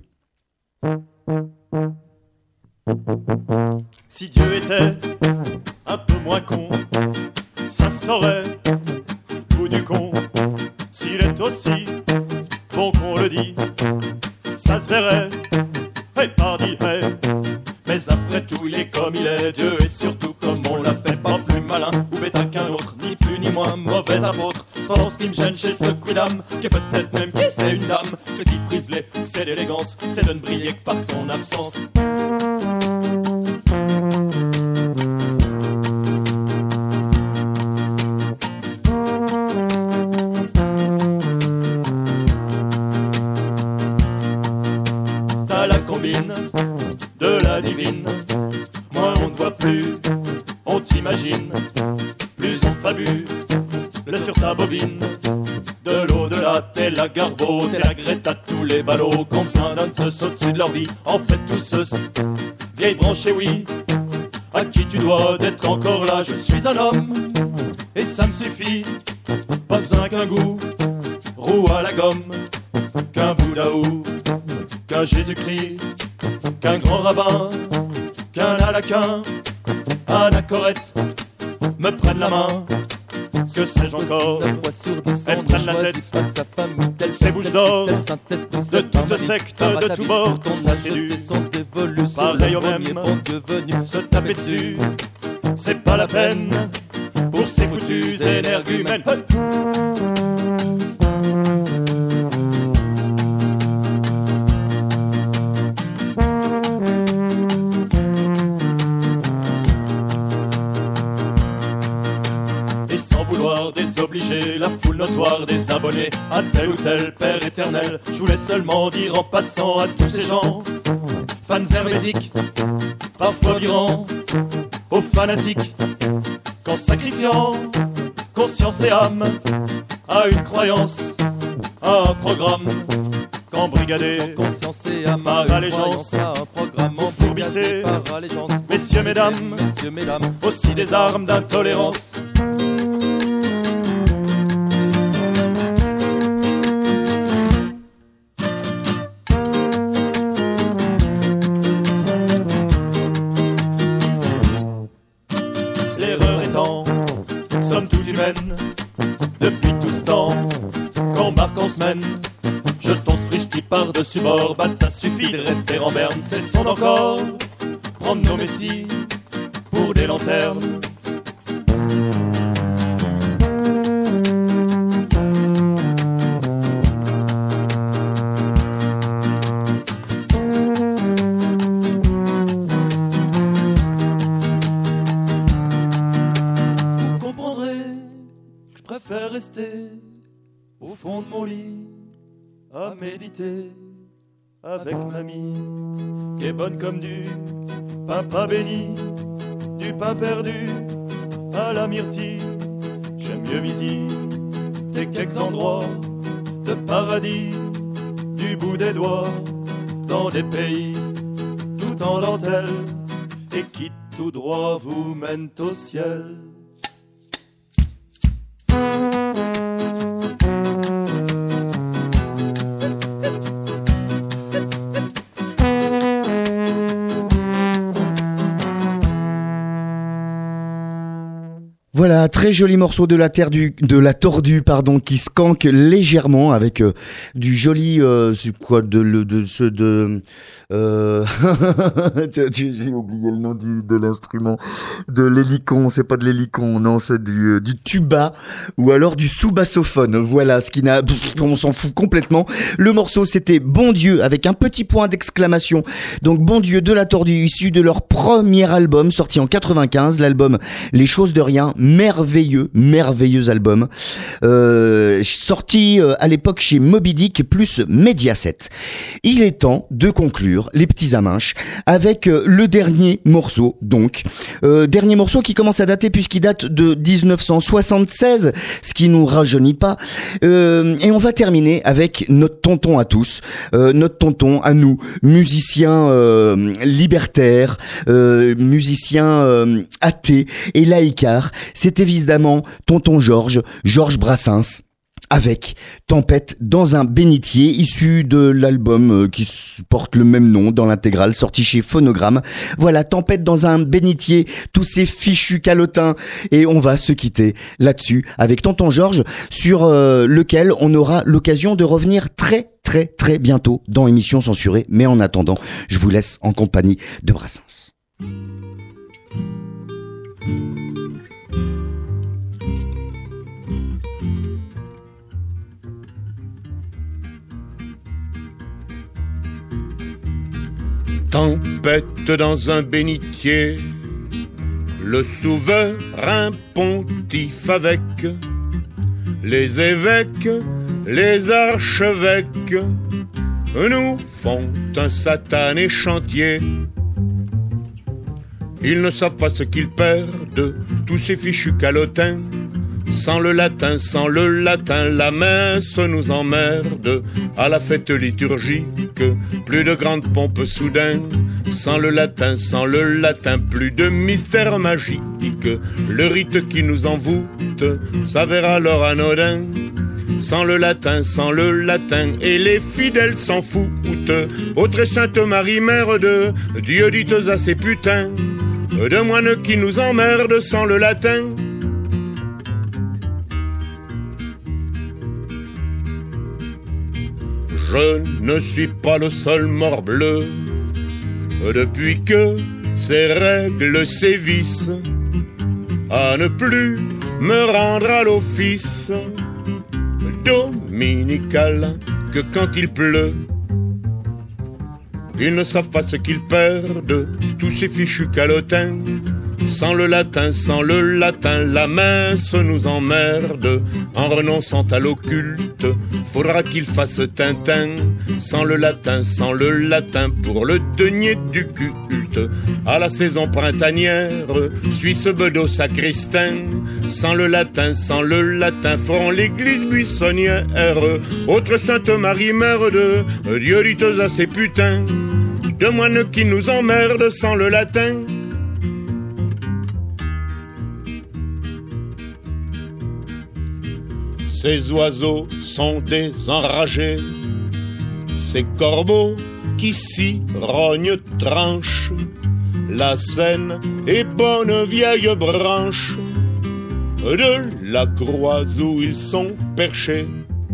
N: Si Dieu était un peu moins con, ça saurait bout du con. S'il est aussi bon qu'on le dit, ça se verrait, et pardi, hey. Mais après tout, il est comme il est, Dieu, et surtout comme on l'a fait, pas plus malin ou bêta qu'un autre, ni plus ni moins mauvais apôtre. Cependant, ce qui me gêne chez ce quidam, qui est peut-être même qui c'est une dame, ce qui frise les c'est d'élégance, c'est de ne briller que par son absence. De la divine, moins on ne voit plus, on t'imagine, plus on fabule, le sur ta bobine, de l'au-delà, t'es la Garbo, t'es la Greta, tous les ballots, qu'on besoin d'un de se sauter au-dessus de leur vie, en fait tous ceux, vieille branchée oui, à qui tu dois d'être encore là, je suis un homme, et ça me suffit, pas besoin qu'un goût, roux à la gomme, qu'un Bouddha ou qu'un Jésus-Christ, qu'un grand rabbin, qu'un alaquin, anachorète, me prenne la main. Que sais-je encore? Elles prennent la tête, ces bouches d'or, de toute secte, de tous bords, ton assidu, pareil au même, se taper dessus, c'est pas la peine, pour ces foutus énergumènes. Désobliger la foule notoire des abonnés à tel ou tel père éternel. Je voulais seulement dire en passant à tous ces gens, fans hermétiques, parfois virants, aux fanatiques, qu'en sacrifiant conscience et âme à une croyance, à un programme, qu'embrigadé par allégeance, vous fourbissez, messieurs, mesdames, aussi des armes d'intolérance. Depuis tout ce temps qu'on marque en semaine, jetons ce frichti par-dessus bord. Basta, suffit de rester en berne, cessons encore prendre nos messies pour des lanternes. Au fond de mon lit, à méditer avec mamie, qui est bonne comme du pain pas béni, du pain perdu à la myrtille. J'aime mieux visiter quelques endroits de paradis, du bout des doigts, dans des pays tout en dentelle, et qui tout droit vous mène au ciel.
B: Voilà, très joli morceau de la tordue, pardon, qui skank légèrement avec du joli, c'est quoi, j'ai oublié le nom de l'instrument, de l'hélicon, c'est pas de l'hélicon, non, c'est du tuba, ou alors du sous-bassophone, voilà, on s'en fout complètement. Le morceau, c'était Bon Dieu, avec un petit point d'exclamation, donc Bon Dieu de la tordue, issu de leur premier album, sorti en 95, l'album Les Choses de Rien, merveilleux album, sorti à l'époque chez Moby Dick plus Mediaset. Il est temps de conclure les petits aminches avec le dernier morceau, donc dernier morceau qui commence à dater puisqu'il date de 1976, ce qui nous rajeunit pas, et on va terminer avec notre tonton à tous, notre tonton à nous, musiciens libertaires, musiciens athées et laïcards. C'est évidemment tonton Georges Brassens, avec Tempête dans un bénitier, issu de l'album qui porte le même nom dans l'intégrale, sorti chez Phonogramme. Voilà, Tempête dans un bénitier, tous ces fichus calotins, et on va se quitter là-dessus avec tonton Georges, sur lequel on aura l'occasion de revenir très bientôt dans Émission Censurée. Mais en attendant, je vous laisse en compagnie de Brassens.
M: Tempête dans un bénitier, le souverain pontife avec les évêques, les archevêques, nous font un satané chantier. Ils ne savent pas ce qu'ils perdent, tous ces fichus calotins. Sans le latin, la messe nous emmerde. À la fête liturgique, plus de grandes pompes soudain. Sans le latin, plus de mystère magique. Le rite qui nous envoûte s'avère alors anodin. Sans le latin, et les fidèles s'en foutent. Ô très sainte Marie, mère de Dieu, dites à ces putains de moines qui nous emmerdent sans le latin. Je ne suis pas le seul morbleu depuis que ces règles sévissent à ne plus me rendre à l'office dominical que quand il pleut. Ils ne savent pas ce qu'ils perdent, tous ces fichus calotins. Sans le latin, la messe nous emmerde. En renonçant à l'occulte, faudra qu'il fasse Tintin. Sans le latin, pour le denier du culte. À la saison printanière, Suisse bedeau sacristain. Sans le latin, feront l'église buissonnière. Autre sainte Marie, mère de Dieu, dites à ces putains de moines qui nous emmerdent sans le latin. Ces oiseaux sont des enragés, ces corbeaux qui s'y rognent tranchent. La Seine est bonne vieille branche de la croix où ils sont perchés.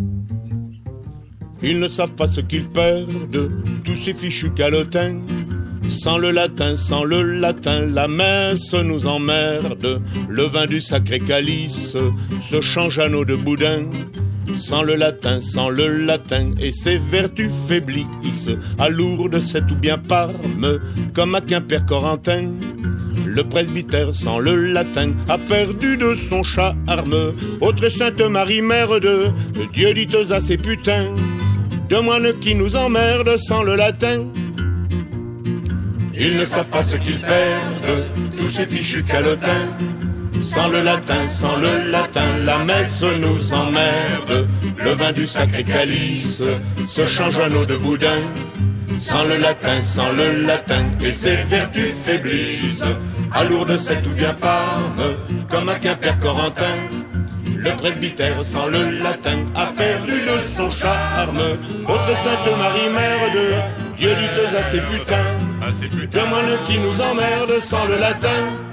M: Ils ne savent pas ce qu'ils perdent, tous ces fichus calotins. Sans le latin, la messe nous emmerde. Le vin du sacré calice se change à eau de boudin. Sans le latin, et ses vertus faiblissent. À Lourdes, c'est ou bien Parme, comme à Quimper-Corentin. Le presbytère sans le latin a perdu de son charme. Autre sainte Marie, mère de Dieu, dites à ces putains de moines qui nous emmerdent sans le latin. Ils ne savent pas ce qu'ils perdent, tous ces fichus calotins. Sans le latin, la messe nous emmerde. Le vin du sacré calice se change en eau de boudin. sans le latin, et ses vertus faiblissent, à Lourdes, Sète ou bien Parme, comme à Quimper-Corentin. Le presbytère sans le latin a perdu de son charme. Autre Sainte Marie, mère de Dieu, luteuse à ses putains, de moines qui nous emmerdent sans le latin.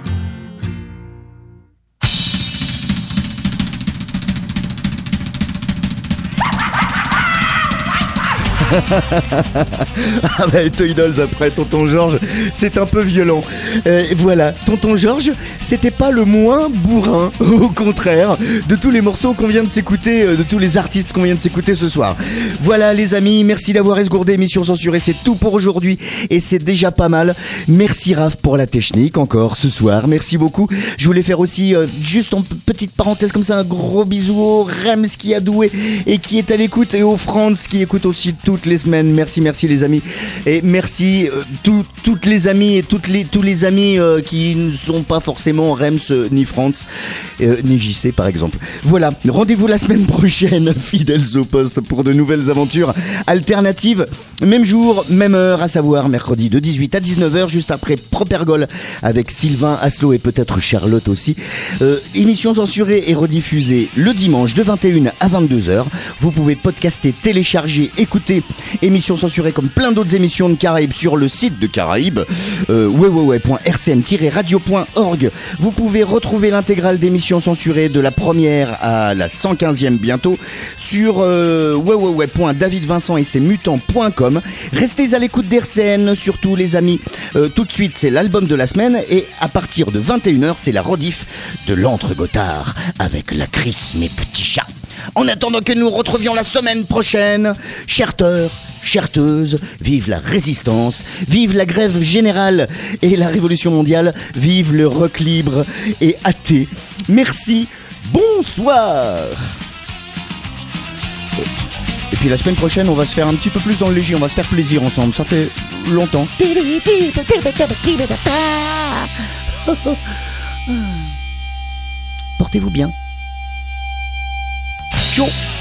B: Ah bah Toy Dolls après Tonton Georges, c'est un peu violent. Voilà, Tonton Georges, c'était pas le moins bourrin, au contraire, de tous les morceaux qu'on vient de s'écouter, de tous les artistes qu'on vient de s'écouter ce soir. Voilà les amis, merci d'avoir esgourdé Émission Censurée, c'est tout pour aujourd'hui et c'est déjà pas mal. Merci Raph pour la technique encore ce soir, merci beaucoup. Je voulais faire aussi, juste en petite parenthèse comme ça, un gros bisou au Rems qui a doué et qui est à l'écoute et au Franz qui écoute aussi toutes les semaines. Merci les amis et merci toutes les amies et tous les amis qui ne sont pas forcément Rems ni Franz ni JC par exemple. Voilà, rendez-vous la semaine prochaine fidèles au poste pour de nouvelles aventures alternatives, même jour, même heure, à savoir mercredi de 18 à 19h juste après Propergol avec Sylvain Aslo et peut-être Charlotte aussi. Émission censurée et rediffusée le dimanche de 21 à 22h. Vous pouvez podcaster, télécharger, écouter Émission censurée comme plein d'autres émissions de Caraïbes sur le site de Caraïbes, www.rcn-radio.org. Vous pouvez retrouver l'intégrale d'émissions censurées de la première à la 115e bientôt sur www.davidvincent-et-ses-mutants.com. Restez à l'écoute d'RCN, surtout les amis. Tout de suite, c'est l'album de la semaine et à partir de 21h, c'est la rediff de l'Antre Gothard avec la Chris, mes petits chats. En attendant que nous retrouvions la semaine prochaine, cherteurs, cherteuses, vive la résistance, vive la grève générale et la révolution mondiale, vive le rock libre et athée. Merci, bonsoir. Et puis la semaine prochaine, on va se faire un petit peu plus dans le léger, on va se faire plaisir ensemble, ça fait longtemps. Portez-vous bien. Ciao.